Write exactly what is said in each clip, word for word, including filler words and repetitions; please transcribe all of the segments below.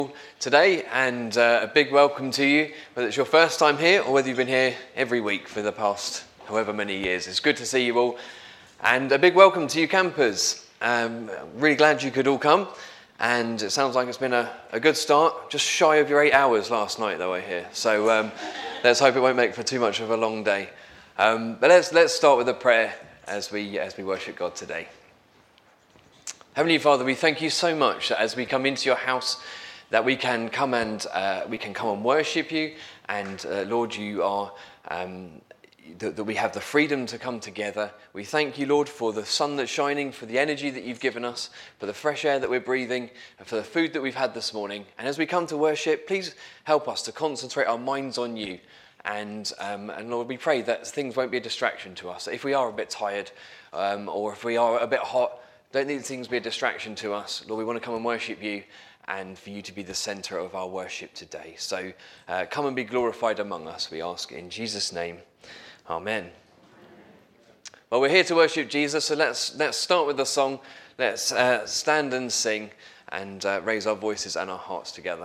Today, and uh, a big welcome to you, whether it's your first time here or whether you've been here every week for the past however many years. It's good to see you all, and a big welcome to you campers. Um, really glad you could all come, and it sounds like it's been a, a good start, just shy of your eight hours last night though, I hear. So um, let's hope it won't make for too much of a long day. Um, but let's let's start with a prayer as we as we worship God today. Heavenly Father, we thank you so much that as we come into your house, that we can come and uh, we can come and worship you, and uh, Lord, you are um, that, that we have the freedom to come together. We thank you, Lord, for the sun that's shining, for the energy that you've given us, for the fresh air that we're breathing, and for the food that we've had this morning. And as we come to worship, please help us to concentrate our minds on you. And um, and Lord, we pray that things won't be a distraction to us. If we are a bit tired, um, or if we are a bit hot, don't need things to be a distraction to us. Lord, we want to come and worship you, and for you to be the centre of our worship today. So uh, come and be glorified among us, we ask in Jesus' name. Amen. Well, we're here to worship Jesus, so let's let's start with the song. Let's uh, stand and sing and uh, raise our voices and our hearts together.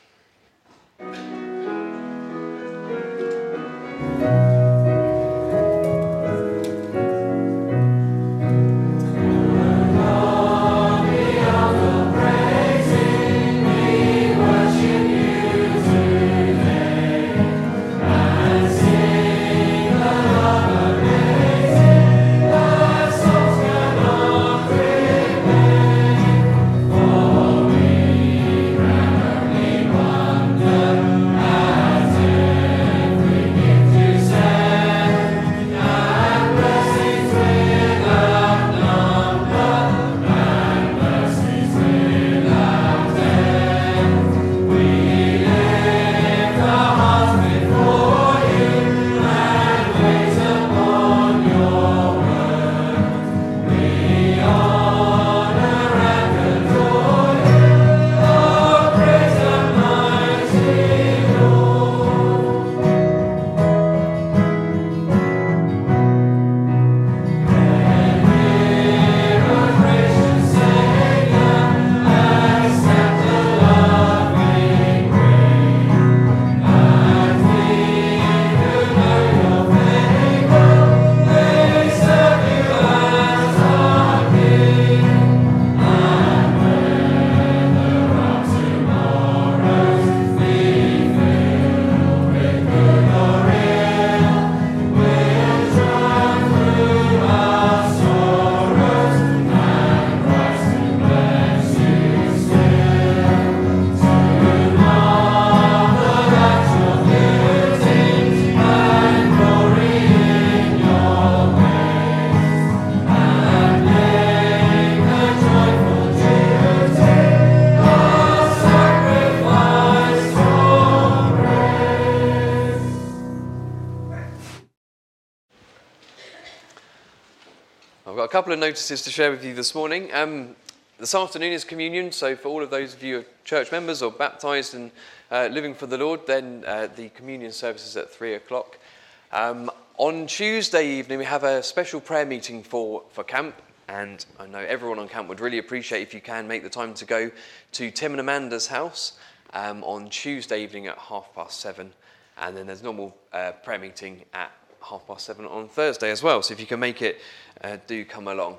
A couple of notices to share with you this morning. Um, this afternoon is communion, so for all of those of you who are church members or baptised and uh, living for the Lord, then uh, the communion service is at three o'clock. Um, on Tuesday evening, we have a special prayer meeting for, for camp, and I know everyone on camp would really appreciate if you can make the time to go to Tim and Amanda's house um, on Tuesday evening at half past seven, and then there's normal uh, prayer meeting at half past seven on Thursday as well. So if you can make it, uh, do come along.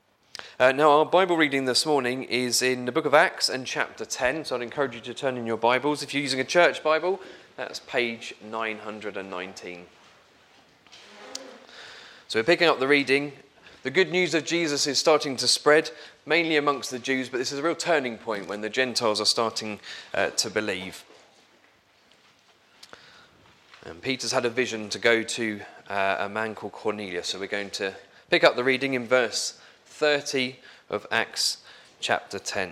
Uh, now, our Bible reading this morning is in the book of Acts and chapter ten. So I'd encourage you to turn in your Bibles. If you're using a church Bible, that's page nine hundred nineteen. So we're picking up the reading. The good news of Jesus is starting to spread, mainly amongst the Jews, but this is a real turning point when the Gentiles are starting uh, to believe. And Peter's had a vision to go to uh, a man called Cornelius. So we're going to pick up the reading in verse thirty of Acts chapter ten.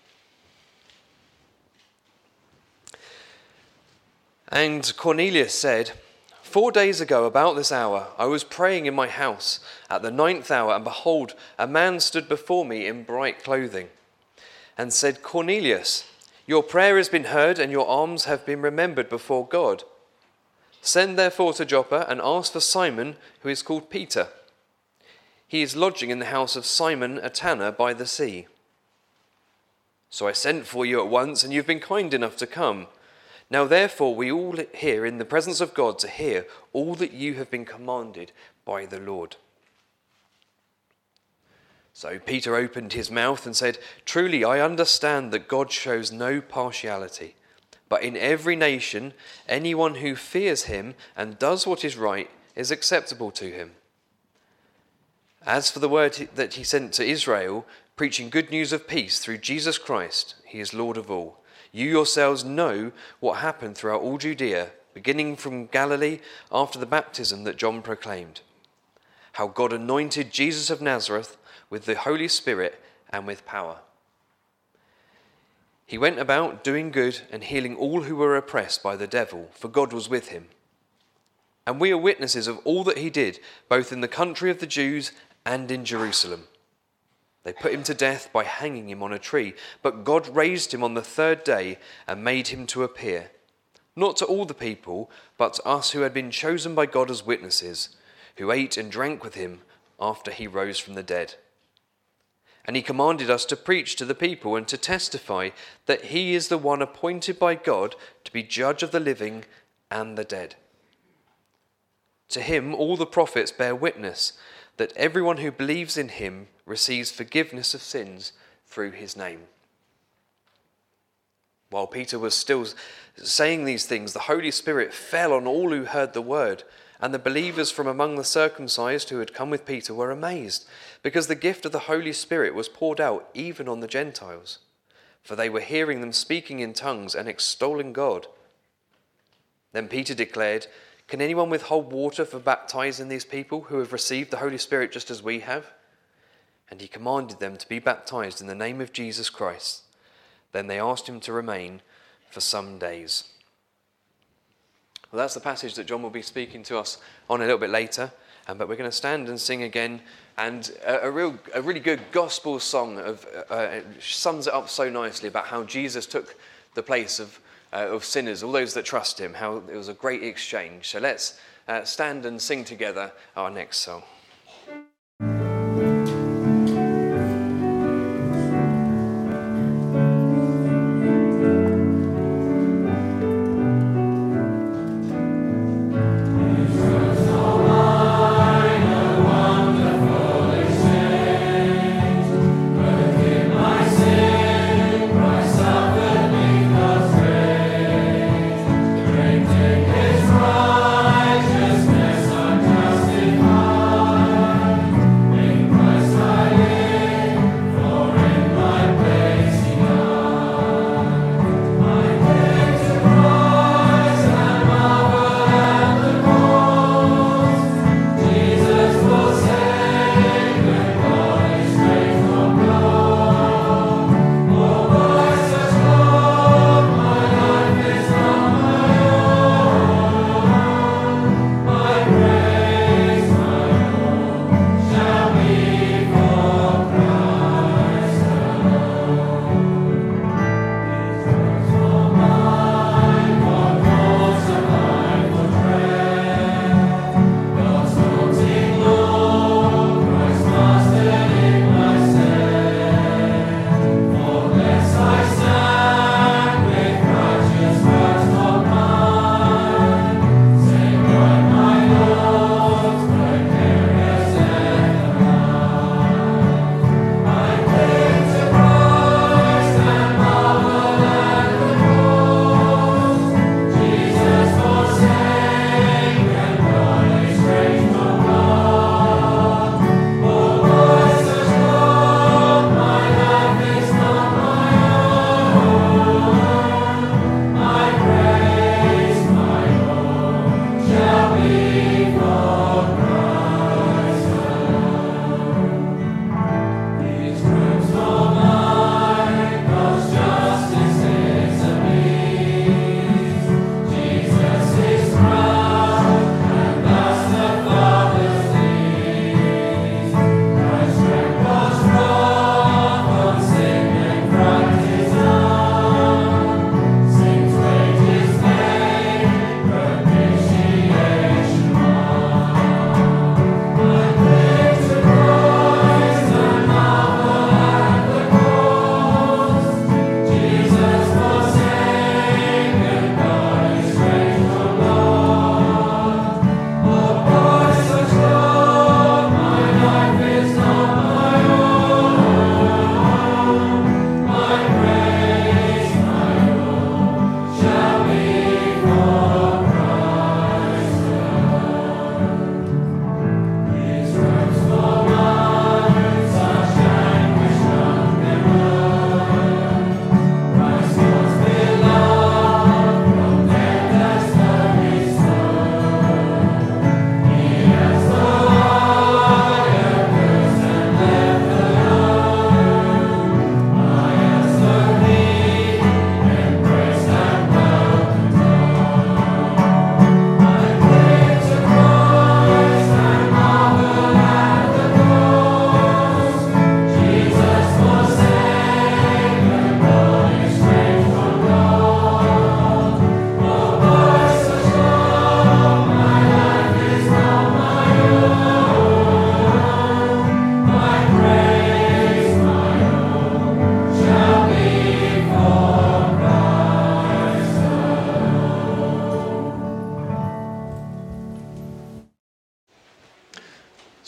And Cornelius said, Four days ago, about this hour, I was praying in my house at the ninth hour, and behold, a man stood before me in bright clothing, and said, Cornelius, your prayer has been heard, and your alms have been remembered before God. Send therefore to Joppa, and ask for Simon, who is called Peter. He is lodging in the house of Simon a tanner by the sea. So I sent for you at once, and you've been kind enough to come. Now therefore we all here in the presence of God to hear all that you have been commanded by the Lord." So Peter opened his mouth and said, "Truly I understand that God shows no partiality, but in every nation anyone who fears him and does what is right is acceptable to him. As for the word that he sent to Israel, preaching good news of peace through Jesus Christ, he is Lord of all. You yourselves know what happened throughout all Judea, beginning from Galilee after the baptism that John proclaimed, how God anointed Jesus of Nazareth with the Holy Spirit and with power. He went about doing good and healing all who were oppressed by the devil, for God was with him. And we are witnesses of all that he did, both in the country of the Jews and in Jerusalem. They put him to death by hanging him on a tree, but God raised him on the third day and made him to appear, not to all the people, but to us who had been chosen by God as witnesses, who ate and drank with him after he rose from the dead. And he commanded us to preach to the people and to testify that he is the one appointed by God to be judge of the living and the dead. To him all the prophets bear witness that everyone who believes in him receives forgiveness of sins through his name." While Peter was still saying these things, the Holy Spirit fell on all who heard the word, and the believers from among the circumcised who had come with Peter were amazed, because the gift of the Holy Spirit was poured out even on the Gentiles, for they were hearing them speaking in tongues and extolling God. Then Peter declared, "Can anyone withhold water for baptizing these people who have received the Holy Spirit just as we have?" And he commanded them to be baptized in the name of Jesus Christ. Then they asked him to remain for some days. Well, that's the passage that John will be speaking to us on a little bit later. Um, but we're going to stand and sing again. And a, a real, a really good gospel song of uh, it sums it up so nicely about how Jesus took the place of Uh, of sinners, all those that trust him, how it was a great exchange. So let's uh, stand and sing together our next song. Righteousness unjustified.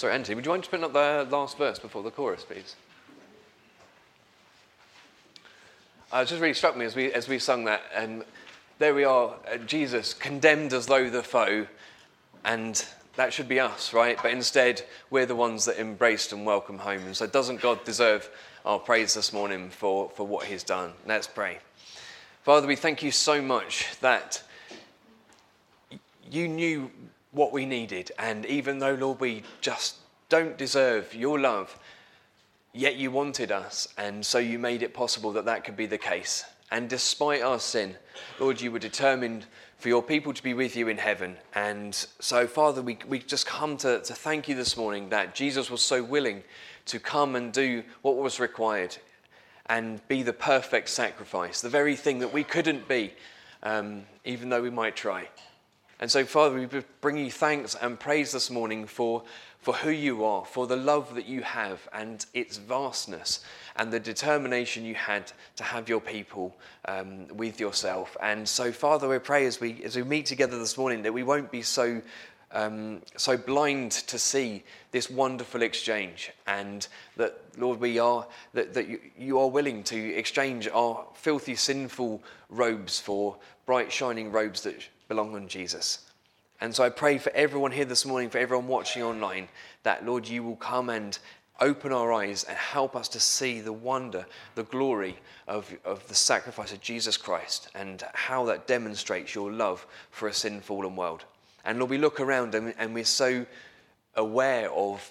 Sorry, Anthony, would you mind just putting up the last verse before the chorus, please? Uh, it just really struck me as we as we sung that, and there we are, uh, Jesus condemned as though the foe, and that should be us, right? But instead, we're the ones that embraced and welcome home. And so doesn't God deserve our praise this morning for, for what he's done? Let's pray. Father, we thank you so much that you knew what we needed. And even though, Lord, we just don't deserve your love, yet you wanted us. And so you made it possible that that could be the case. And despite our sin, Lord, you were determined for your people to be with you in heaven. And so, Father, we, we just come to, to thank you this morning that Jesus was so willing to come and do what was required and be the perfect sacrifice, the very thing that we couldn't be, um, even though we might try. And so, Father, we bring you thanks and praise this morning for, for who you are, for the love that you have and its vastness and the determination you had to have your people um, with yourself. And so, Father, we pray as we as we meet together this morning that we won't be so um, so blind to see this wonderful exchange, and that, Lord, we are that, that you, you are willing to exchange our filthy, sinful robes for bright, shining robes that belong on Jesus. And so I pray for everyone here this morning, for everyone watching online, that, Lord, you will come and open our eyes and help us to see the wonder, the glory of, of the sacrifice of Jesus Christ and how that demonstrates your love for a sin-fallen world. And Lord, we look around and, and we're so aware of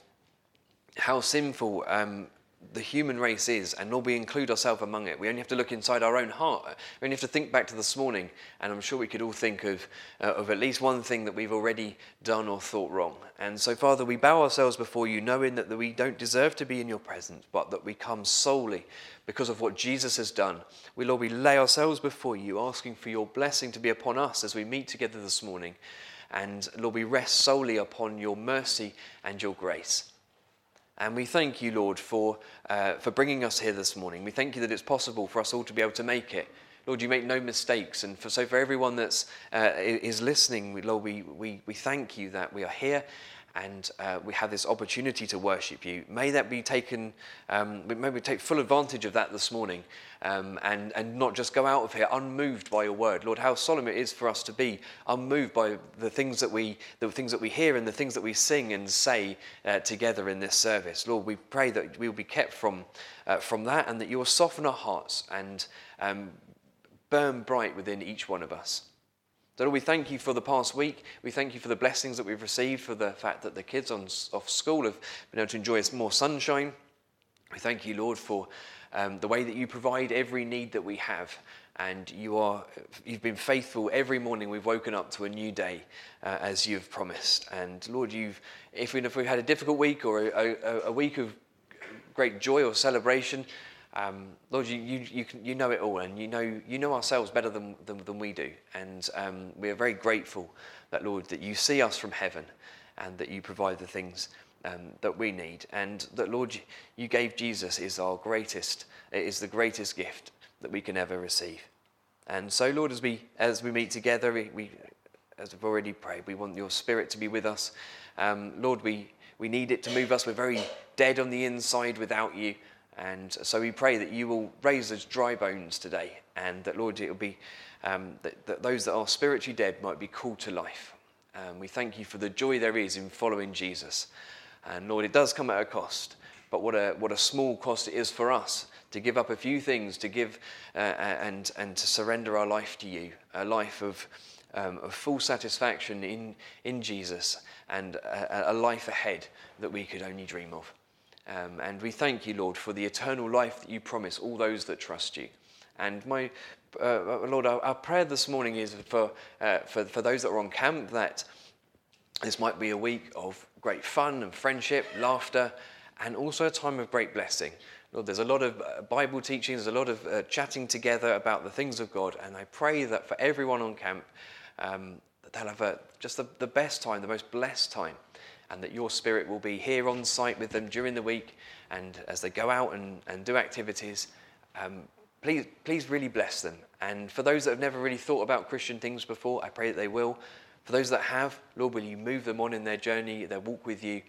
how sinful um, the human race is, and Lord, we include ourselves among it. We only have to look inside our own heart. We only have to think back to this morning, and I'm sure we could all think of uh, of at least one thing that we've already done or thought wrong. And so, Father, we bow ourselves before you, knowing that, that we don't deserve to be in your presence, but that we come solely because of what Jesus has done. We, Lord, we lay ourselves before you, asking for your blessing to be upon us as we meet together this morning. And Lord, we rest solely upon your mercy and your grace. And we thank you, Lord, for uh, for bringing us here this morning. We thank you that it's possible for us all to be able to make it. Lord, you make no mistakes. And for, so for everyone that's uh, is listening, we, Lord, we, we, we thank you that we are here and uh, we have this opportunity to worship you. May that be taken, um, may we take full advantage of that this morning um, and, and not just go out of here unmoved by your word. Lord, how solemn it is for us to be unmoved by the things that we the things that we hear and the things that we sing and say uh, together in this service. Lord, we pray that we will be kept from, uh, from that, and that you will soften our hearts and um, burn bright within each one of us. So Lord, we thank you for the past week. We thank you for the blessings that we've received, for the fact that the kids on off school have been able to enjoy more sunshine. We thank you, Lord, for um, the way that you provide every need that we have. And you are, you've been faithful every morning. We've woken up to a new day uh, as you've promised. And Lord, you've, if, we, if we've had a difficult week or a, a, a week of great joy or celebration, Um, Lord, you, you you can, you know it all, and you know you know ourselves better than than, than we do, and um, we are very grateful that, Lord, that you see us from heaven, and that you provide the things um, that we need, and that, Lord, you gave Jesus is our greatest, is the greatest gift that we can ever receive. And so, Lord, as we as we meet together, we, we as I've already prayed, we want your Spirit to be with us, um, Lord. We we need it to move us. We're very dead on the inside without you. And so we pray that you will raise those dry bones today, and that, Lord, it will be um, that, that those that are spiritually dead might be called to life. Um, we thank you for the joy there is in following Jesus. And Lord, it does come at a cost, but what a what a small cost it is for us to give up a few things, to give uh, and and to surrender our life to you, a life of um, of full satisfaction in in Jesus, and a, a life ahead that we could only dream of. Um, and we thank you, Lord, for the eternal life that you promise all those that trust you. And my uh, Lord, our, our prayer this morning is for, uh, for for those that are on camp, that this might be a week of great fun and friendship, laughter, and also a time of great blessing. Lord, there's a lot of Bible teaching, there's a lot of uh, chatting together about the things of God, and I pray that for everyone on camp, um, that they'll have a, just the, the best time, the most blessed time, and that your Spirit will be here on site with them during the week, and as they go out and, and do activities, um, please please really bless them. And for those that have never really thought about Christian things before, I pray that they will. For those that have, Lord, will you move them on in their journey, their walk with you,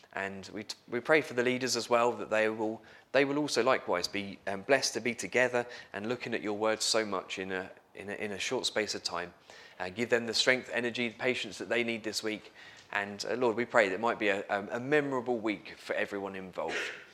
And we, we pray for the leaders as well, that they will they will also likewise be um, blessed to be together and looking at your word so much in a, in a, in a short space of time. Uh, give them the strength, energy, patience that they need this week. And uh, Lord, we pray that it might be a, a memorable week for everyone involved.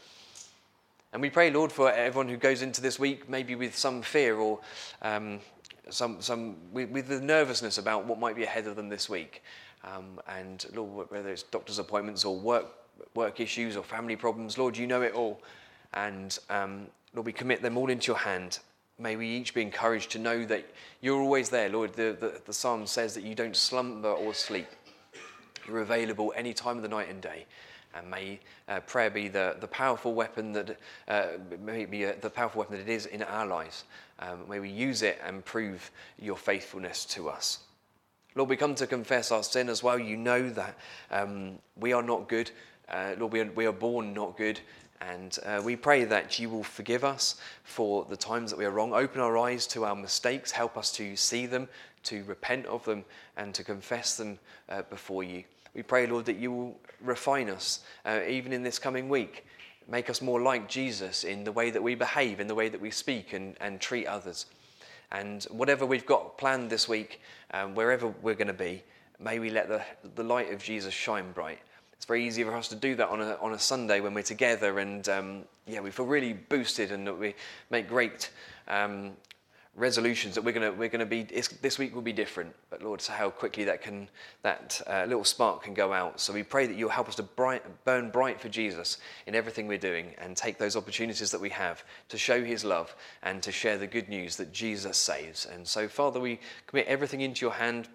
And we pray, Lord, for everyone who goes into this week maybe with some fear or um, some some with, with the nervousness about what might be ahead of them this week. Um, and Lord, whether it's doctor's appointments or work work issues or family problems, Lord, you know it all. And um, Lord, we commit them all into your hand. May we each be encouraged to know that you're always there, Lord. The, the, the Psalm says that you don't slumber or sleep. You're available any time of the night and day. And may uh, prayer be the, the powerful weapon that uh, may be uh, the powerful weapon that it is in our lives. Um, may we use it and prove your faithfulness to us. Lord, we come to confess our sin as well. You know that um, we are not good. Uh, Lord, we are, we are born not good. And uh, we pray that you will forgive us for the times that we are wrong. Open our eyes to our mistakes. Help us to see them, to repent of them, and to confess them uh, before you. We pray, Lord, that you will refine us, uh, even in this coming week. Make us more like Jesus in the way that we behave, in the way that we speak and, and treat others. And whatever we've got planned this week, um, wherever we're going to be, may we let the, the light of Jesus shine bright. It's very easy for us to do that on a on a Sunday when we're together, and um, yeah, we feel really boosted, and that we make great um, resolutions that we're gonna we're gonna be. This week will be different, but Lord, so how quickly that can that uh, little spark can go out. So we pray that you'll help us to bright, burn bright for Jesus in everything we're doing, and take those opportunities that we have to show His love and to share the good news that Jesus saves. And so, Father, we commit everything into your hand,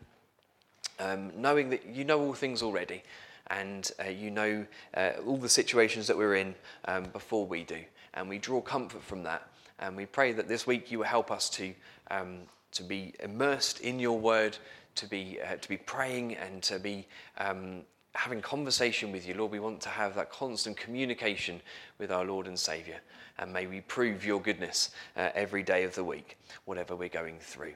um, knowing that you know all things already. And uh, you know uh, all the situations that we're in um, before we do. And we draw comfort from that. And we pray that this week you will help us to um, to be immersed in your word, to be uh, to be praying and to be um, having conversation with you. Lord, we want to have that constant communication with our Lord and Saviour. And may we prove your goodness uh, every day of the week, whatever we're going through.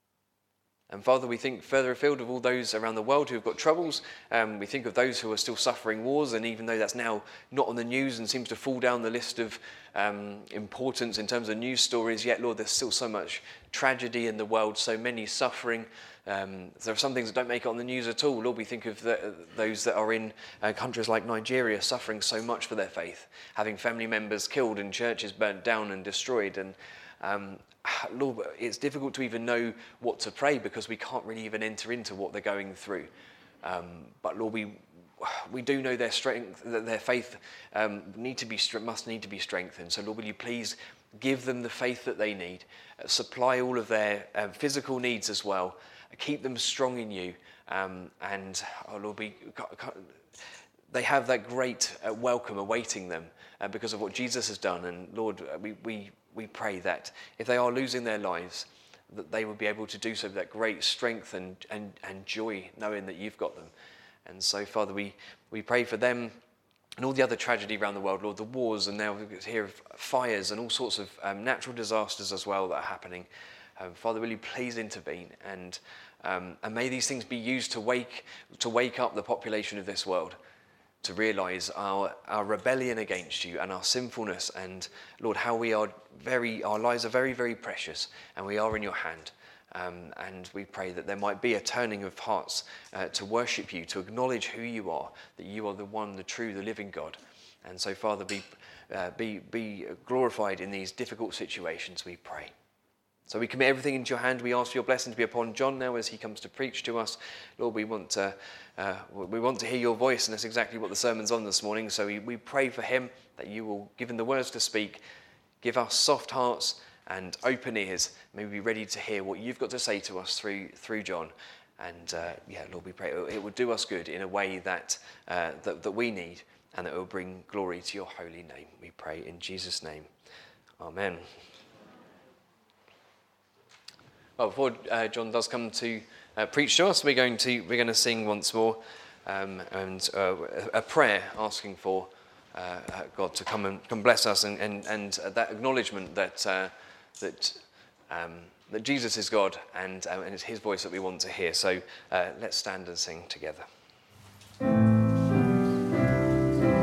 And Father, we think further afield of all those around the world who have got troubles. Um, we think of those who are still suffering wars, and even though that's now not on the news and seems to fall down the list of um, importance in terms of news stories, yet, Lord, there's still so much tragedy in the world, so many suffering. Um, there are some things that don't make it on the news at all. Lord, we think of the, those that are in uh, countries like Nigeria suffering so much for their faith, having family members killed and churches burnt down and destroyed. And um, Lord, it's difficult to even know what to pray because we can't really even enter into what they're going through. Um, but Lord, we we do know their strength, that their faith um, need to be must need to be strengthened. So Lord, will you please give them the faith that they need, uh, supply all of their uh, physical needs as well, uh, keep them strong in you, um, and oh Lord, we they have that great uh, welcome awaiting them uh, because of what Jesus has done. And Lord, uh, we we. We pray that if they are losing their lives, that they will be able to do so with that great strength and, and, and joy, knowing that you've got them. And so, Father, we, we pray for them and all the other tragedy around the world, Lord, the wars, and now we hear of fires and all sorts of um, natural disasters as well that are happening. Um, Father, will you please intervene, and um, and may these things be used to wake to wake up the population of this world, to realise our, our rebellion against you and our sinfulness, and Lord, how we are very, our lives are very, very precious, and we are in your hand. Um, and we pray that there might be a turning of hearts uh, to worship you, to acknowledge who you are, that you are the one, the true, the living God. And so, Father, be uh, be be glorified in these difficult situations, we pray. So we commit everything into your hand. We ask for your blessing to be upon John now as he comes to preach to us. Lord, we want to, uh, we want to hear your voice, and that's exactly what the sermon's on this morning. So we, we pray for him that you will give him the words to speak, give us soft hearts and open ears. May we be ready to hear what you've got to say to us through through John. And uh, yeah, Lord, we pray it will do us good in a way that, uh, that that we need, and that it will bring glory to your holy name. We pray in Jesus' name. Amen. Well, before uh, John does come to uh, preach to us, we're going to we're going to sing once more, um, and uh, a prayer asking for uh, God to come and come bless us, and and, and that acknowledgement that uh, that um, that Jesus is God, and uh, and it's His voice that we want to hear. So uh, let's stand and sing together.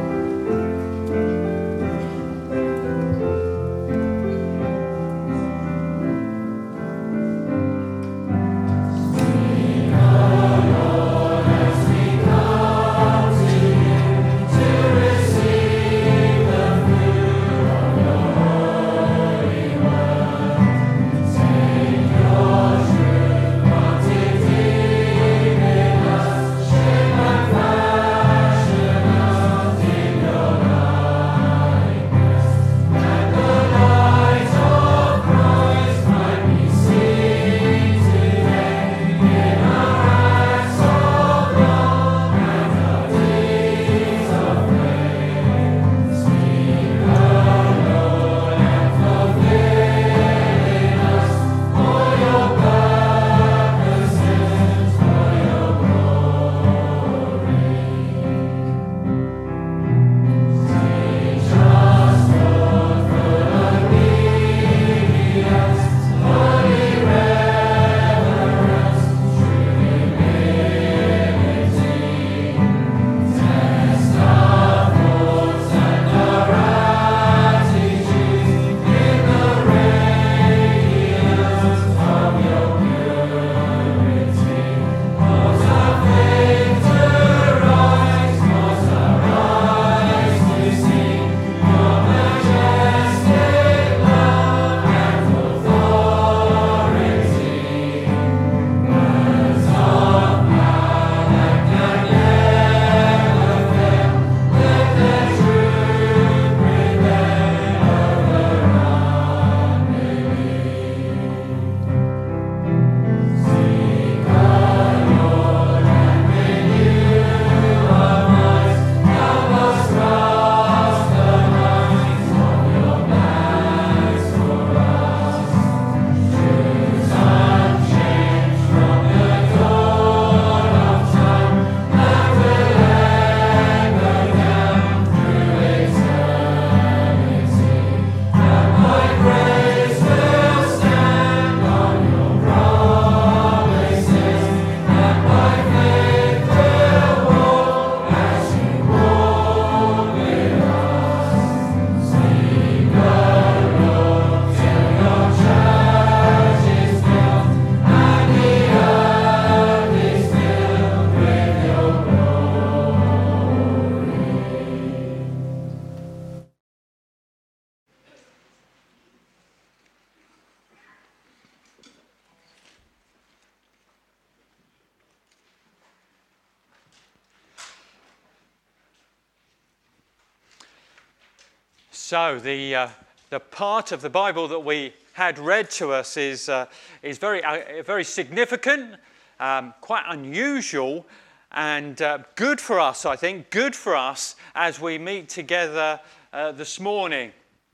So the uh, the part of the Bible that we had read to us is uh, is very uh, very significant, um, quite unusual, and uh, good for us. I think good for us as we meet together uh, this morning.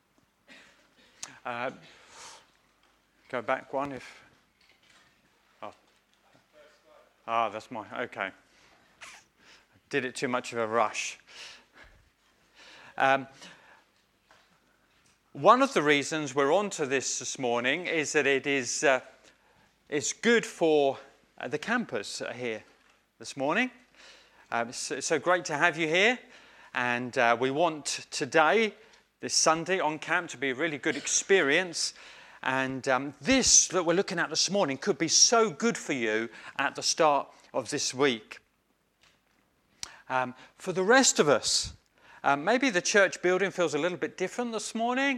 Uh, go back one if. Oh, ah, that's my okay. Did it too much of a rush. Um, One of the reasons we're on to this this morning is that it is uh, it's good for uh, the campers here this morning. Um, it's, it's so great to have you here, and uh, we want today, this Sunday on camp, to be a really good experience. And um, this that we're looking at this morning could be so good for you at the start of this week. Um, for the rest of us, Um, maybe the church building feels a little bit different this morning.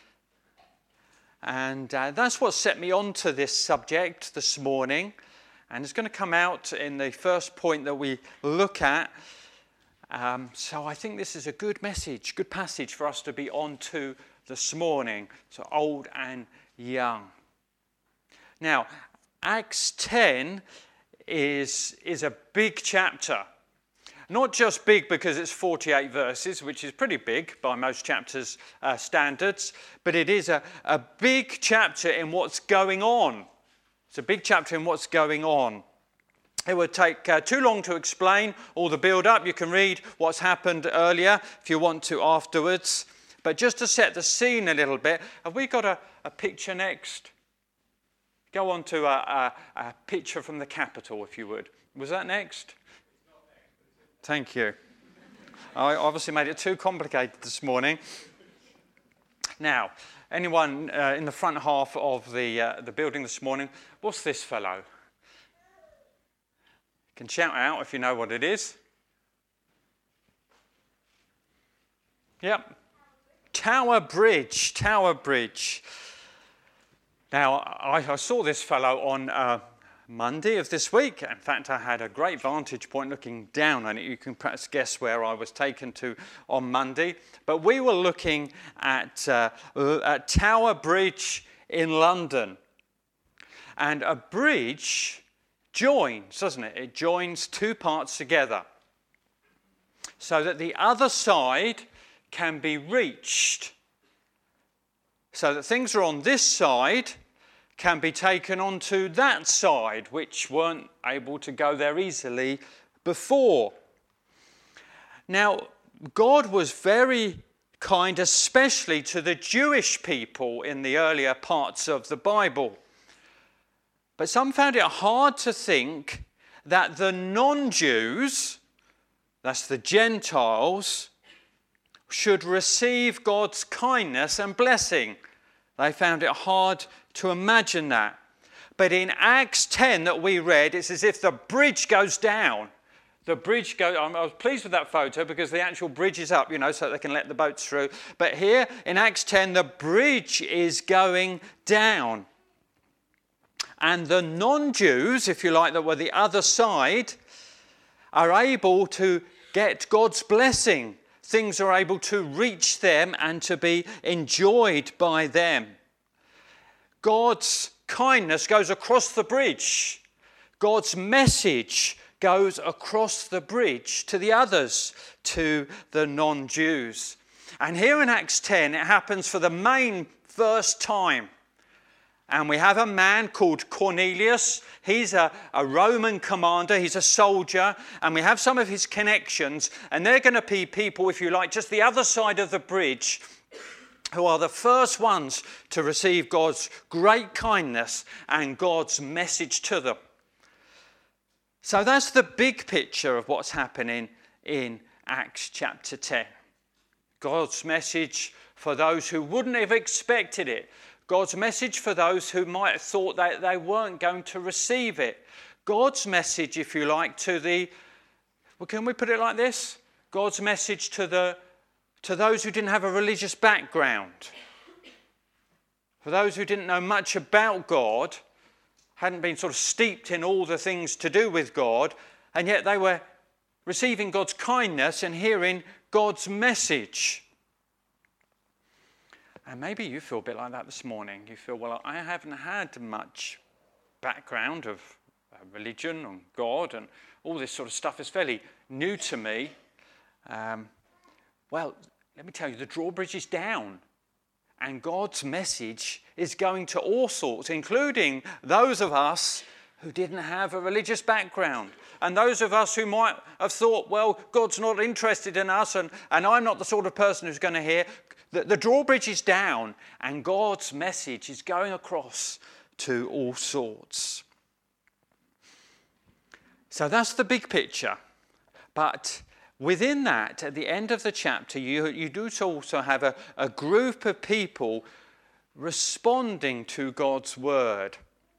And uh, that's what set me on to this subject this morning. And it's going to come out in the first point that we look at. Um, so I think this is a good message, good passage for us to be on to this morning. So old and young. Now, Acts ten is, is a big chapter. Not just big because it's forty-eight verses, which is pretty big by most chapters' uh, standards, but it is a, a big chapter in what's going on. It's a big chapter in what's going on. It would take uh, too long to explain all the build-up. You can read what's happened earlier if you want to afterwards. But just to set the scene a little bit, have we got a, a picture next? Go on to a, a, a picture from the Capitol, if you would. Was that next? Thank you. I obviously made it too complicated this morning. Now, anyone uh, in the front half of the uh, the building this morning, what's this fellow? You can shout out if you know what it is. Yep. Tower Bridge. Tower Bridge. Now, I, I saw this fellow on Uh, Monday of this week. In fact, I had a great vantage point looking down on it. You can perhaps guess where I was taken to on Monday. But we were looking at, uh, at Tower Bridge in London. And a bridge joins, doesn't it? It joins two parts together so that the other side can be reached. So that things are on this side can be taken onto that side, which weren't able to go there easily before. Now, God was very kind, especially to the Jewish people in the earlier parts of the Bible. But some found it hard to think that the non-Jews, that's the Gentiles, should receive God's kindness and blessing. They found it hard to imagine that. But in Acts ten that we read, it's as if the bridge goes down. The bridge goes, I was pleased with that photo because the actual bridge is up, you know, so they can let the boats through. But here in Acts ten, the bridge is going down. And the non-Jews, if you like, that were the other side, are able to get God's blessing. Things are able to reach them and to be enjoyed by them. God's kindness goes across the bridge. God's message goes across the bridge to the others, to the non-Jews. And here in Acts ten, it happens for the main first time. And we have a man called Cornelius. He's a, a Roman commander. He's a soldier. And we have some of his connections. And they're going to be people, if you like, just the other side of the bridge, who are the first ones to receive God's great kindness and God's message to them. So that's the big picture of what's happening in Acts chapter ten. God's message for those who wouldn't have expected it. God's message for those who might have thought that they weren't going to receive it. God's message, if you like, to the, well, can we put it like this? God's message to the to those who didn't have a religious background. For those who didn't know much about God, hadn't been sort of steeped in all the things to do with God, and yet they were receiving God's kindness and hearing God's message. And maybe you feel a bit like that this morning. You feel, well, I haven't had much background of uh, religion and God and all this sort of stuff is fairly new to me. Um, well, let me tell you, the drawbridge is down. And God's message is going to all sorts, including those of us who didn't have a religious background. And those of us who might have thought, well, God's not interested in us and, and I'm not the sort of person who's going to hear. The, the drawbridge is down and God's message is going across to all sorts. So that's the big picture. But within that, at the end of the chapter, you, you do also have a, a group of people responding to God's word.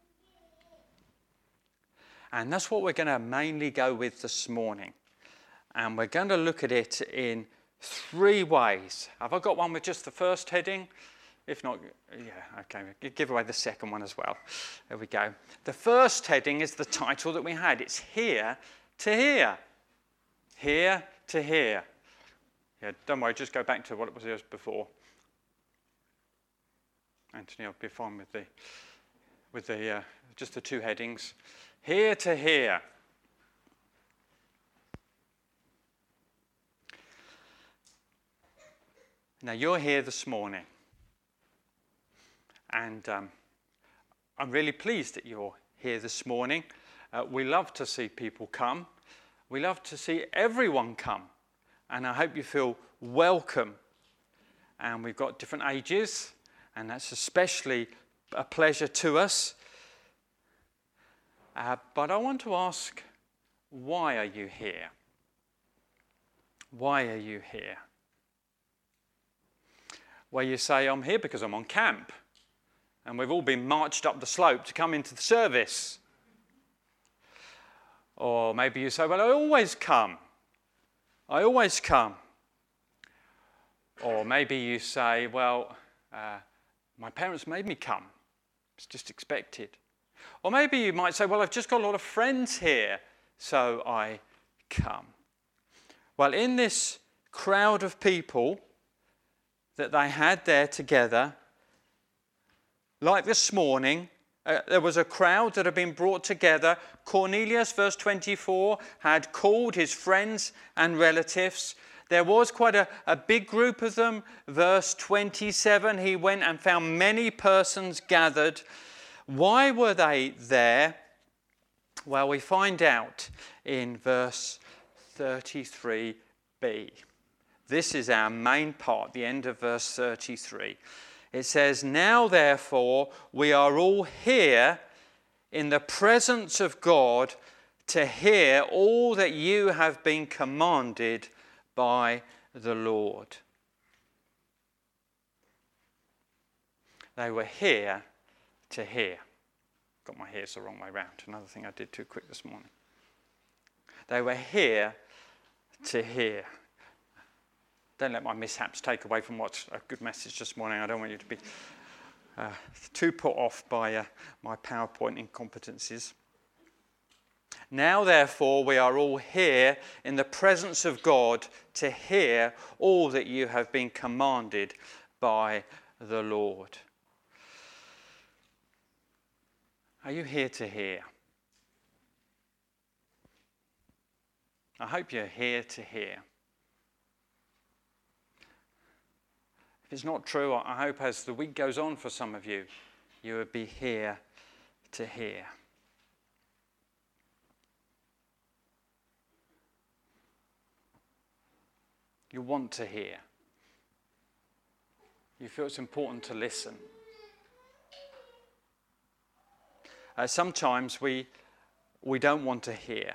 And that's what we're going to mainly go with this morning. And we're going to look at it in three ways. Have I got one with just the first heading? If not, yeah, okay, give away the second one as well. There we go. The first heading is the title that we had. It's Here to Hear. Here to Hear. Yeah, don't worry, just go back to what it was before. Anthony, I'll be fine with the, with the, uh, just the two headings. Here to Hear. Now, you're here this morning. And um, I'm really pleased that you're here this morning. Uh, we love to see people come. We love to see everyone come. And I hope you feel welcome. And we've got different ages. And that's especially a pleasure to us. Uh, but I want to ask, why are you here? Why are you here? Well, you say, I'm here because I'm on camp. And we've all been marched up the slope to come into the service. Or maybe you say, well, I always come. I always come. Or maybe you say, well, uh, my parents made me come. It's just expected. Or maybe you might say, well, I've just got a lot of friends here, so I come. Well, in this crowd of people that they had there together, like this morning, uh, there was a crowd that had been brought together. Cornelius, verse twenty-four, had called his friends and relatives. There was quite a, a big group of them. Verse twenty-seven, he went and found many persons gathered. Why were they there? Well, we find out in verse thirty-three b. This is our main part, the end of verse thirty-three. It says, now therefore we are all here in the presence of God to hear all that you have been commanded by the Lord. They were here to hear. Got my hairs the wrong way round. Another thing I did too quick this morning. They were here to hear. Don't let my mishaps take away from what's a good message this morning. I don't want you to be uh, too put off by uh, my PowerPoint incompetencies. Now, therefore, we are all here in the presence of God to hear all that you have been commanded by the Lord. Are you here to hear? I hope you're here to hear. If it's not true, I hope as the week goes on for some of you, you will be here to hear. You want to hear. You feel it's important to listen. Uh, sometimes we, we don't want to hear.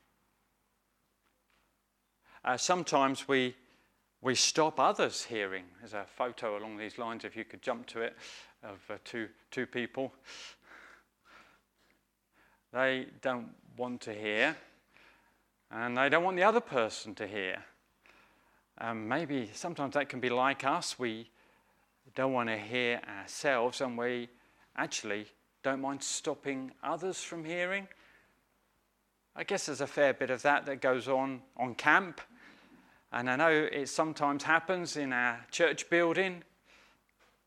Uh, sometimes we We stop others hearing. There's a photo along these lines, if you could jump to it, of uh, two, two people. They don't want to hear, and they don't want the other person to hear. Um, maybe sometimes that can be like us. We don't want to hear ourselves, and we actually don't mind stopping others from hearing. I guess there's a fair bit of that that goes on on camp. And I know it sometimes happens in our church building.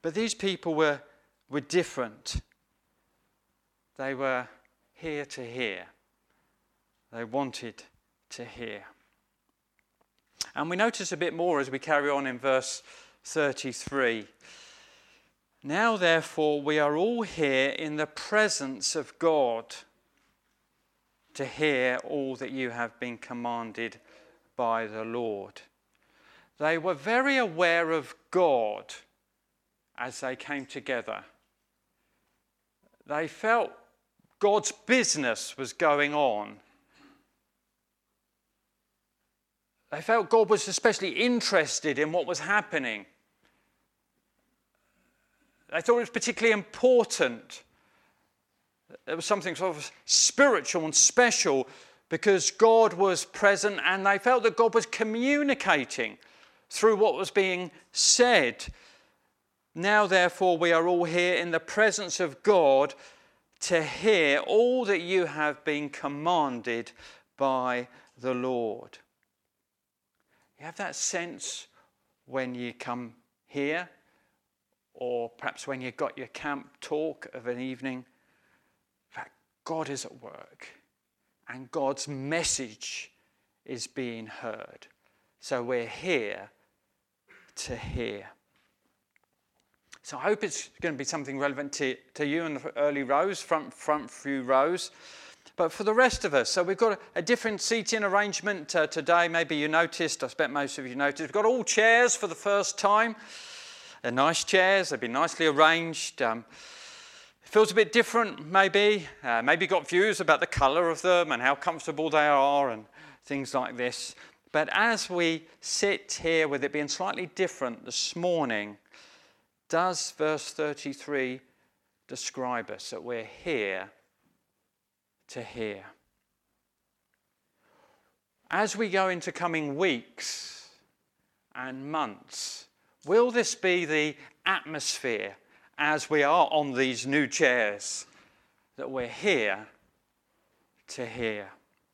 But these people were, were different. They were here to hear. They wanted to hear. And we notice a bit more as we carry on in verse thirty-three. Now, therefore, we are all here in the presence of God to hear all that you have been commanded by the Lord. They were very aware of God as they came together. They felt God's business was going on. They felt God was especially interested in what was happening. They thought it was particularly important. There was something sort of spiritual and special because God was present, and they felt that God was communicating through what was being said. Now, therefore, we are all here in the presence of God to hear all that you have been commanded by the Lord. You have that sense when you come here, or perhaps when you've got your camp talk of an evening, that God is at work and God's message is being heard. So we're here to hear. So I hope it's going to be something relevant to, to you in the early rows, front, front few rows. But for the rest of us, so we've got a, a different seating arrangement uh, today. Maybe you noticed, I expect most of you noticed. We've got all chairs for the first time. They're nice chairs, they've been nicely arranged. Um, it feels a bit different, maybe. Uh, maybe got views about the colour of them and how comfortable they are and things like this. But as we sit here with it being slightly different this morning, does verse thirty-three describe us, that we're here to hear? As we go into coming weeks and months, will this be the atmosphere as we are on these new chairs, that we're here to hear?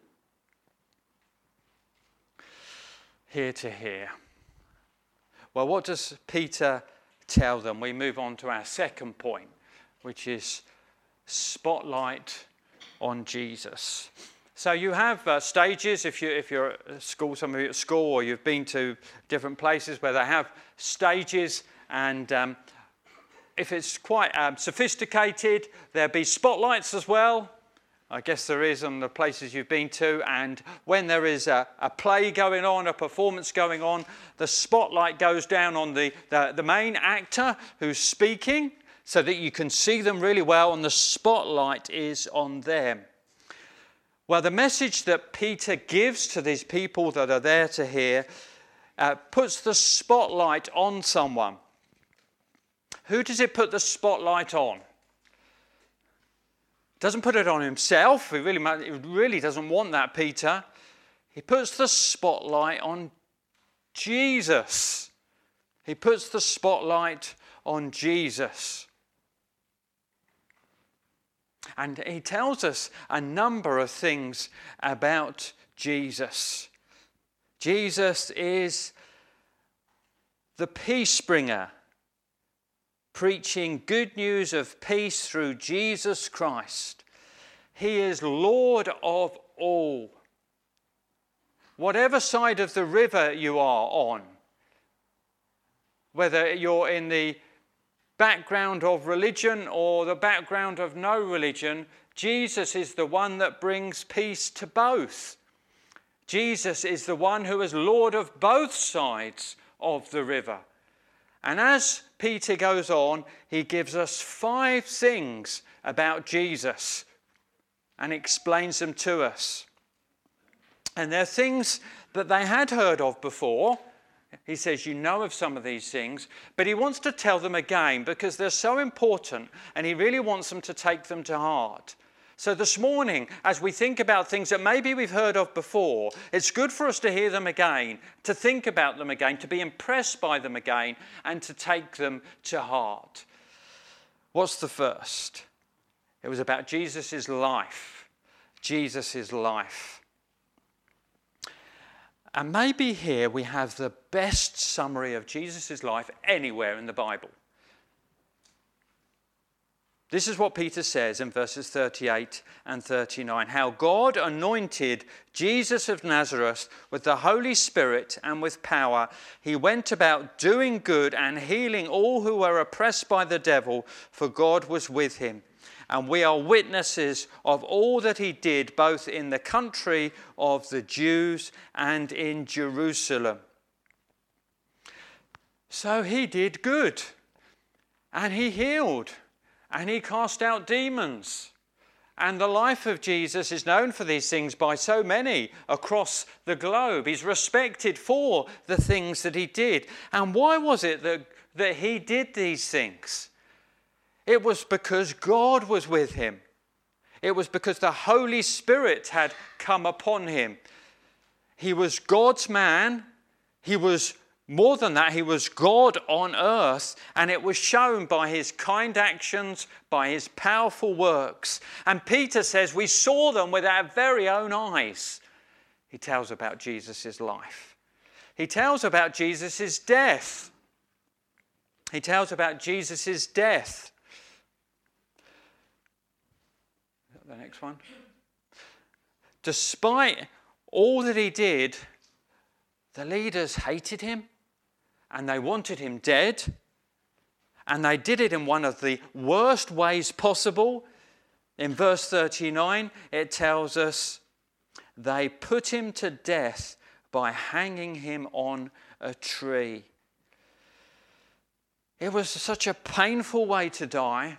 Here to hear. Well, what does Peter tell them? We move on to our second point, which is spotlight on Jesus. So you have uh, stages, if, you, if you're at school, some of you at school, or you've been to different places where they have stages, and um, if it's quite um, sophisticated, there'll be spotlights as well. I guess there is on the places you've been to, and when there is a, a play going on, a performance going on, the spotlight goes down on the, the, the main actor who's speaking so that you can see them really well, and the spotlight is on them. Well, the message that Peter gives to these people that are there to hear uh, puts the spotlight on someone. Who does it put the spotlight on? Doesn't put it on himself. He really, he really doesn't want that, Peter. He puts the spotlight on Jesus. He puts the spotlight on Jesus. And he tells us a number of things about Jesus. Jesus is the peace bringer, preaching good news of peace through Jesus Christ. He is Lord of all. Whatever side of the river you are on, whether you're in the background of religion or the background of no religion, Jesus is the one that brings peace to both. Jesus is the one who is Lord of both sides of the river. And as Peter goes on, he gives us five things about Jesus and explains them to us. And they're things that they had heard of before. He says, you know of some of these things, but he wants to tell them again because they're so important, and he really wants them to take them to heart. So this morning, as we think about things that maybe we've heard of before, it's good for us to hear them again, to think about them again, to be impressed by them again, and to take them to heart. What's the first? It was about Jesus' life. Jesus' life. And maybe here we have the best summary of Jesus' life anywhere in the Bible. This is what Peter says in verses thirty-eight and thirty-nine. How God anointed Jesus of Nazareth with the Holy Spirit and with power. He went about doing good and healing all who were oppressed by the devil, for God was with him. And we are witnesses of all that he did, both in the country of the Jews and in Jerusalem. So he did good, and he healed, and he cast out demons. And the life of Jesus is known for these things by so many across the globe. He's respected for the things that he did. And why was it that, that he did these things? It was because God was with him. It was because the Holy Spirit had come upon him. He was God's man. He was More than that, he was God on earth, and it was shown by his kind actions, by his powerful works. And Peter says we saw them with our very own eyes. He tells about Jesus' life. He tells about Jesus' death. He tells about Jesus' death. The next one. Despite all that he did, the leaders hated him. And they wanted him dead. And they did it in one of the worst ways possible. In verse thirty-nine, it tells us they put him to death by hanging him on a tree. It was such a painful way to die.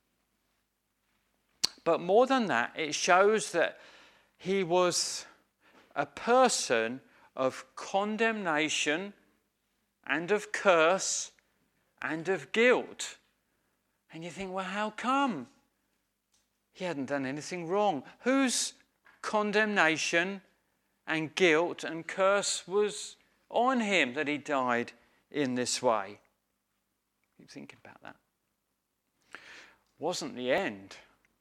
But more than that, it shows that he was a person of condemnation and of curse and of guilt. And you think, well, how come? He hadn't done anything wrong. Whose condemnation and guilt and curse was on him that he died in this way? Keep thinking about that. Wasn't the end.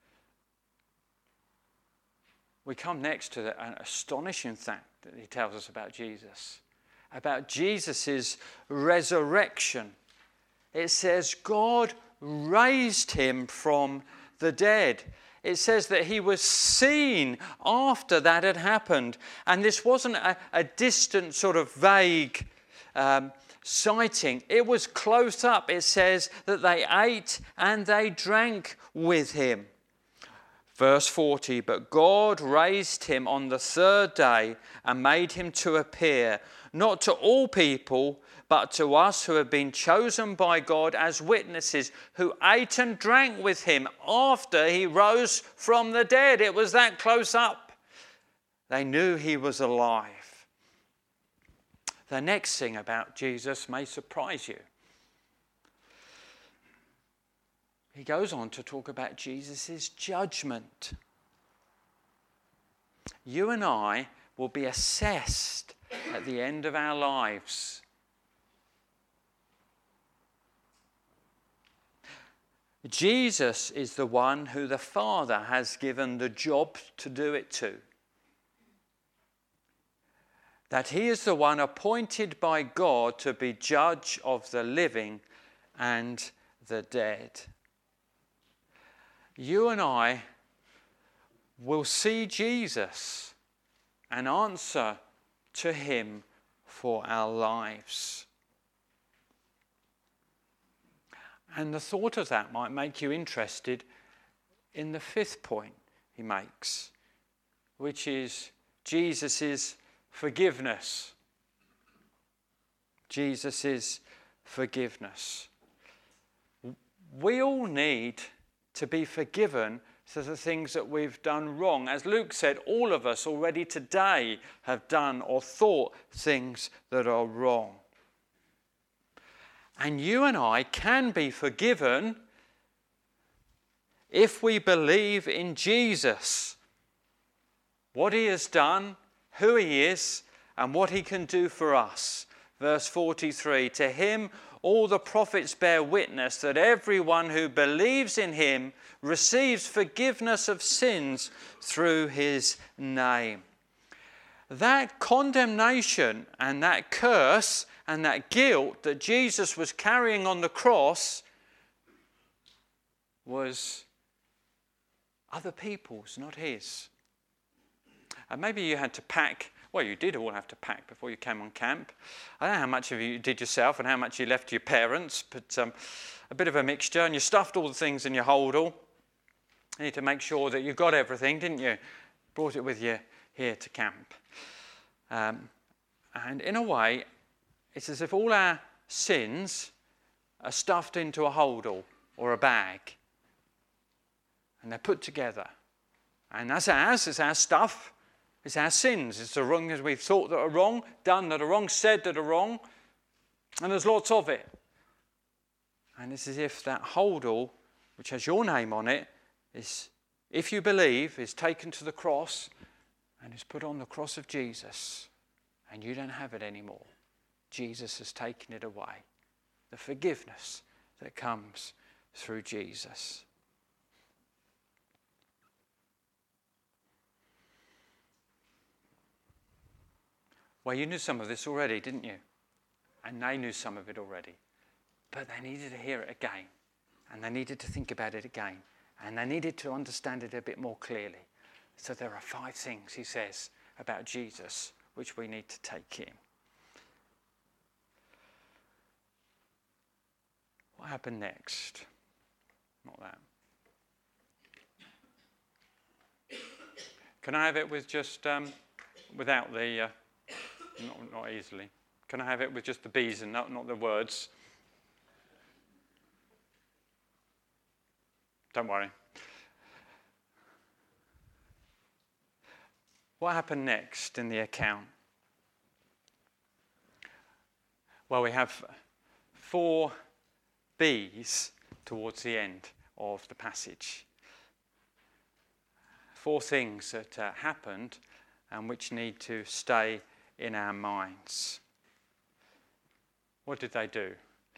We come next to an astonishing fact that he tells us about Jesus. About Jesus' resurrection. It says God raised him from the dead. It says that he was seen after that had happened. And this wasn't a, a distant sort of vague um, sighting. It was close up. It says that they ate and they drank with him. Verse forty, but God raised him on the third day and made him to appear, not to all people, but to us who have been chosen by God as witnesses, who ate and drank with him after he rose from the dead. It was that close up. They knew he was alive. The next thing about Jesus may surprise you. He goes on to talk about Jesus' judgment. You and I will be assessed at the end of our lives. Jesus is the one who the Father has given the job to do it to. That he is the one appointed by God to be judge of the living and the dead. You and I will see Jesus and answer to him for our lives. And the thought of that might make you interested in the fifth point he makes, which is Jesus' forgiveness. Jesus' forgiveness. We all need to be forgiven for the things that we've done wrong. As Luke said, all of us already today have done or thought things that are wrong. And you and I can be forgiven if we believe in Jesus, what he has done, who he is, and what he can do for us. Verse forty-three, to him all the prophets bear witness that everyone who believes in him receives forgiveness of sins through his name. That condemnation and that curse and that guilt that Jesus was carrying on the cross was other people's, not his. And maybe you had to pack, well, you did all have to pack before you came on camp. I don't know how much of you did yourself and how much you left to your parents, but um, a bit of a mixture, and you stuffed all the things in your holdall. You need to make sure that you got everything, didn't you? Brought it with you here to camp. Um, and in a way, it's as if all our sins are stuffed into a holdall or a bag, and they're put together. And that's ours, it's our stuff, it's our sins, it's the wrongs we've thought that are wrong, done that are wrong, said that are wrong, and there's lots of it. And it's as if that holdall, which has your name on it, is, if you believe, is taken to the cross and is put on the cross of Jesus, and you don't have it anymore. Jesus has taken it away. The forgiveness that comes through Jesus. Well, you knew some of this already, didn't you? And they knew some of it already. But they needed to hear it again. And they needed to think about it again. And they needed to understand it a bit more clearly. So there are five things, he says, about Jesus, which we need to take in. What happened next? Not that. Can I have it with just, um, without the, uh, not, not easily. Can I have it with just the B's and not, not the words? Don't worry. What happened next in the account? Well, we have four B's towards the end of the passage. Four things that uh, happened and which need to stay in our minds. What did they do?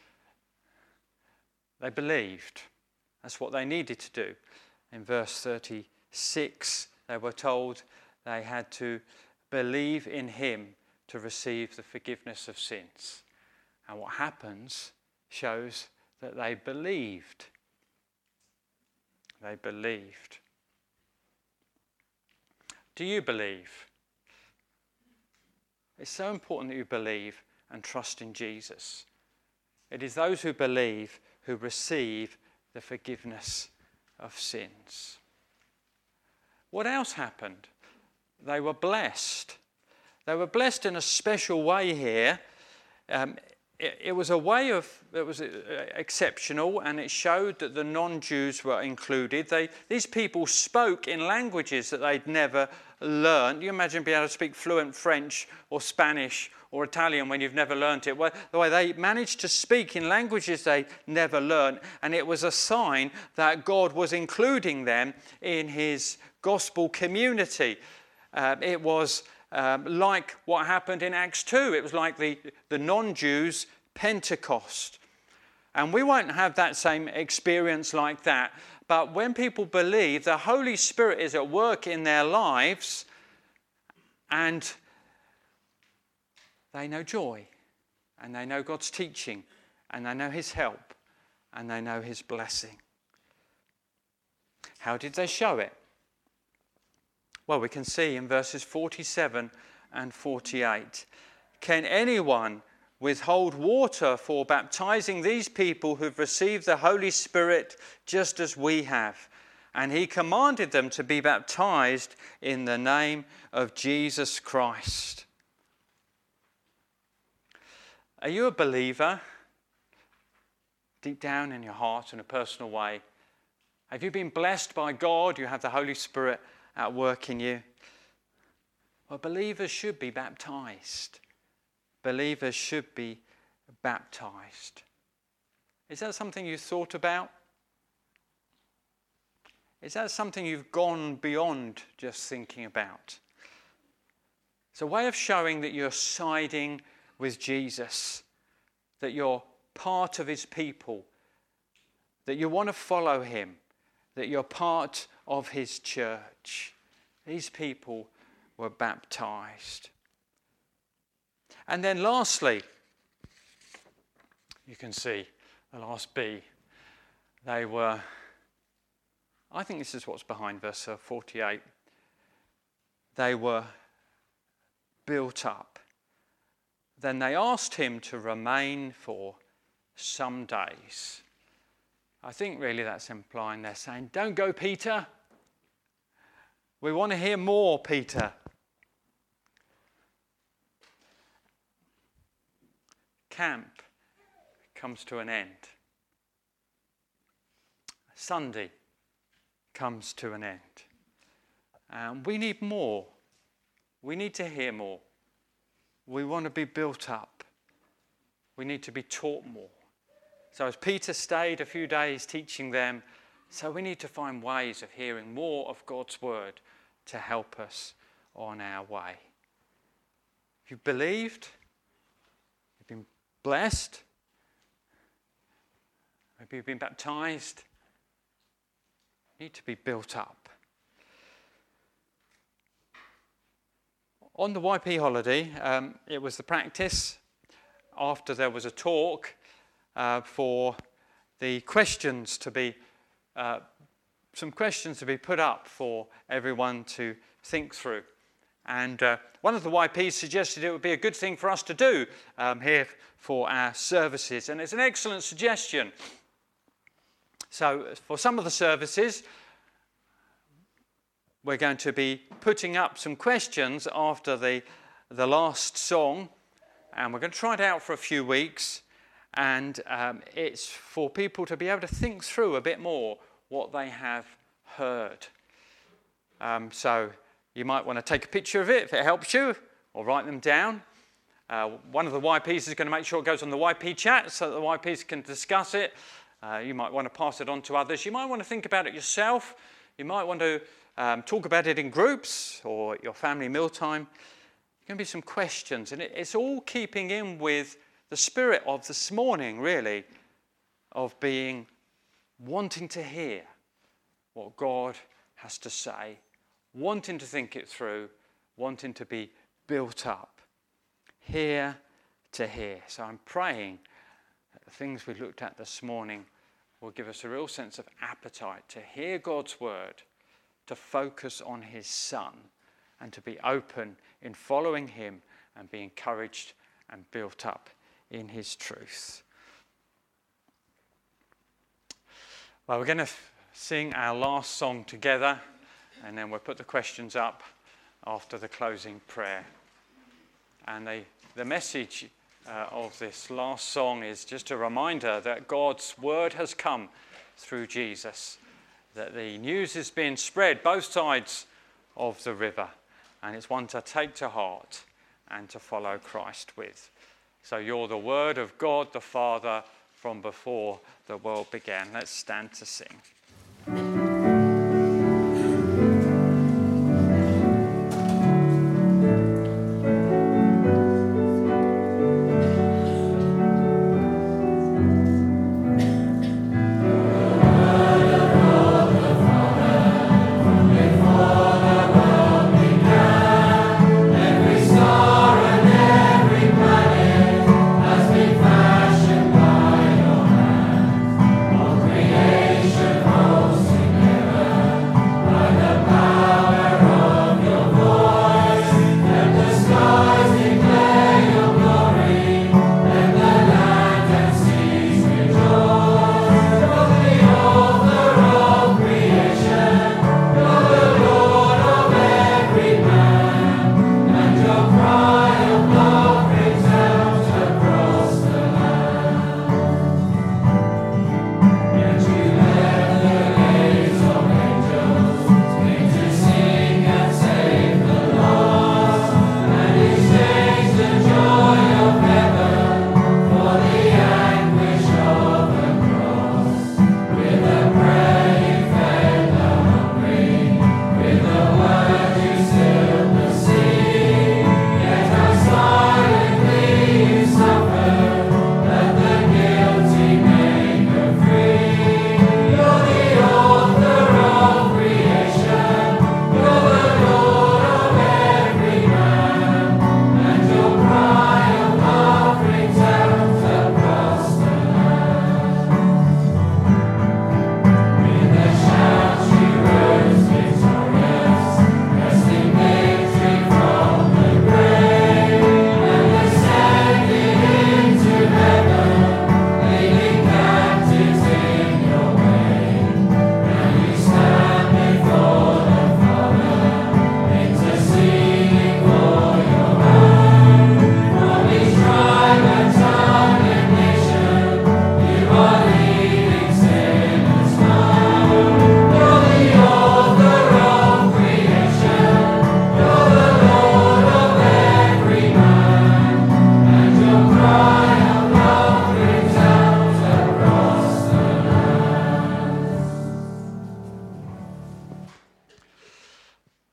They believed. That's what they needed to do. In verse thirty-six, they were told they had to believe in him to receive the forgiveness of sins. And what happens shows that they believed. They believed. Do you believe? It's so important that you believe and trust in Jesus. It is those who believe who receive the forgiveness of sins. What else happened? They were blessed. They were blessed in a special way here. Um, it, it was a way of, it was exceptional, and it showed that the non-Jews were included. They, these people spoke in languages that they'd never learned. You imagine being able to speak fluent French or Spanish or Italian when you've never learnt it. Well, the way they managed to speak in languages they never learned, and it was a sign that God was including them in his gospel community. Uh, it was um, like what happened in Acts two. It was like the, the non-Jews' Pentecost. And we won't have that same experience like that. But when people believe, the Holy Spirit is at work in their lives, and they know joy, and they know God's teaching, and they know his help, and they know his blessing. How did they show it? Well, we can see in verses forty-seven and forty-eight. Can anyone withhold water for baptizing these people who've received the Holy Spirit just as we have? And he commanded them to be baptized in the name of Jesus Christ. Are you a believer? Deep down in your heart in a personal way. Have you been blessed by God? You have the Holy Spirit at work in you. Well, believers should be baptized. Believers should be baptized. Is that something you've thought about? Is that something you've gone beyond just thinking about? It's a way of showing that you're siding with Jesus, that you're part of his people, that you want to follow him, that you're part of his church. These people were baptized. And then lastly, you can see the last B, they were I think this is what's behind verse forty-eight. They were built up. Then they asked him to remain for some days. I think really that's implying they're saying, don't go, Peter. We want to hear more, Peter. Camp comes to an end. Sunday comes to an end. And we need more. We need to hear more. We want to be built up. We need to be taught more. So as Peter stayed a few days teaching them, so we need to find ways of hearing more of God's word to help us on our way. If you've believed, you've been blessed, maybe you've been baptized, you need to be built up. On the Y P holiday, um, it was the practice, after there was a talk, uh, for the questions to be, uh, some questions to be put up for everyone to think through. And uh, one of the Y Ps suggested it would be a good thing for us to do um, here for our services. And it's an excellent suggestion. So for some of the services, we're going to be putting up some questions after the, the last song. And we're going to try it out for a few weeks. And um, it's for people to be able to think through a bit more what they have heard. Um, so you might want to take a picture of it if it helps you, or write them down. Uh, one of the Y Ps is going to make sure it goes on the Y P chat so that the Y Ps can discuss it. Uh, you might want to pass it on to others. You might want to think about it yourself. You might want to um, talk about it in groups or your family mealtime. There can be some questions, and it, it's all keeping in with the spirit of this morning, really, of being, wanting to hear what God has to say, wanting to think it through, wanting to be built up, here to hear. So I'm praying that the things we looked at this morning will give us a real sense of appetite to hear God's word, to focus on his Son, and to be open in following him and be encouraged and built up in his truth. Well, we're going to sing our last song together, and then we'll put the questions up after the closing prayer. And the, the message uh, of this last song is just a reminder that God's word has come through Jesus, that the news is being spread both sides of the river, and it's one to take to heart and to follow Christ with. So you're the word of God the Father from before the world began. Let's stand to sing. Fashioned by your hand, all creation.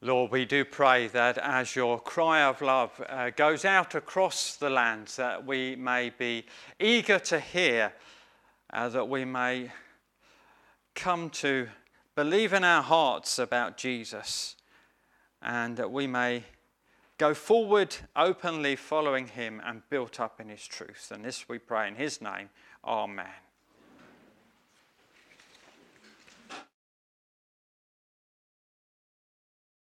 Lord, we do pray that as your cry of love uh, goes out across the lands, that we may be eager to hear, uh, that we may come to believe in our hearts about Jesus, and that we may go forward openly following him and built up in his truth. And this we pray in his name. Amen.